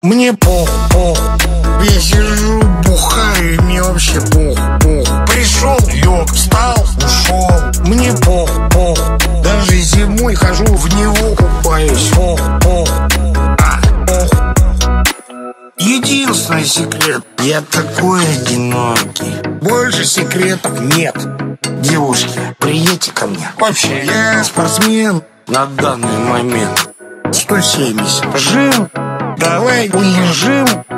Мне пох. Я сижу, бухаю, и мне вообще пох. Пришел, лег, встал, ушел. Мне пох. Даже зимой хожу, в него купаюсь. Пох. Единственный секрет, я такой одинокий. Больше секретов нет. Девушки, приедьте ко мне. Вообще, я спортсмен на данный момент. 170 жим. Давай улежим.